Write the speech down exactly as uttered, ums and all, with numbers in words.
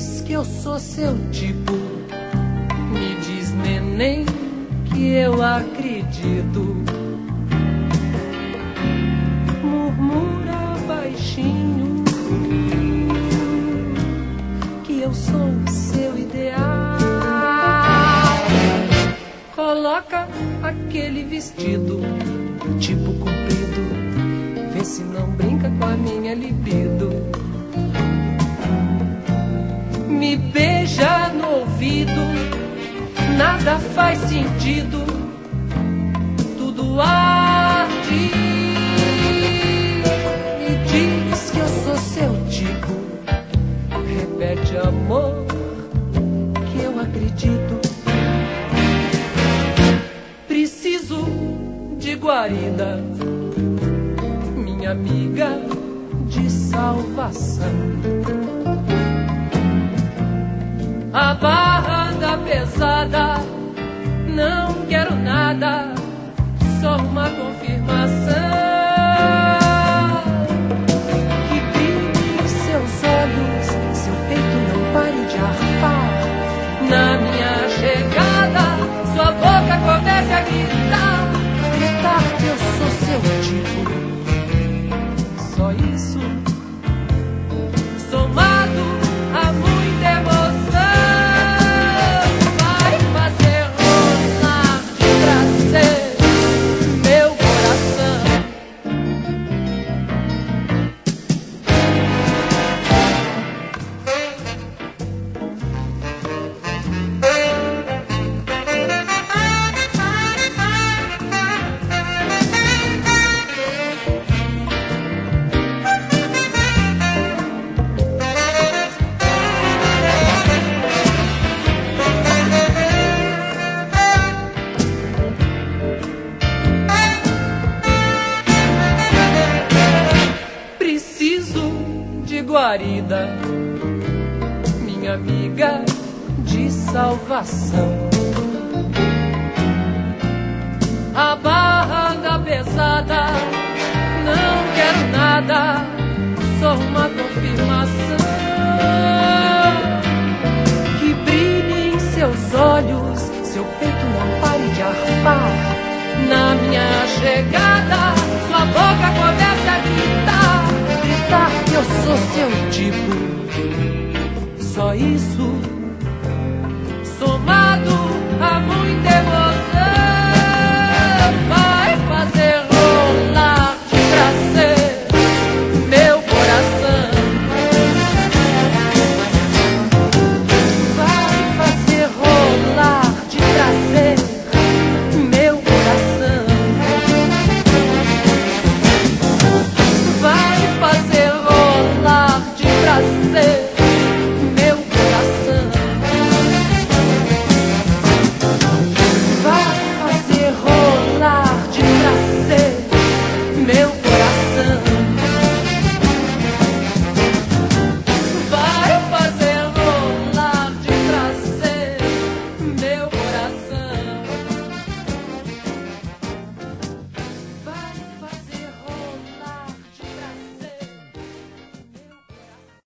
diz que eu sou seu tipo, me diz, neném, que eu acredito. Murmura baixinho que eu sou seu ideal. Coloca aquele vestido tipo comprido, vê se não brinca com a minha libido. Me beija no ouvido, nada faz sentido, tudo arde. Me diz que eu sou seu tipo, repete, amor, que eu acredito. Preciso de guarida, minha amiga de salvação. A barra da pesada, não quero nada, só uma confirmação. Que brilhe em seus olhos, seu peito não pare de arfar. Na minha chegada, sua boca comece a gritar, gritar que eu sou seu tipo. Só isso, somado a muita emoção, guarida, minha amiga de salvação. A barra da pesada, não quero nada, só uma confirmação. Que brilhe em seus olhos, seu peito não pare de arfar. Na minha chegada, sua boca comece a gritar, gritar que eu sou seu tipo. Só isso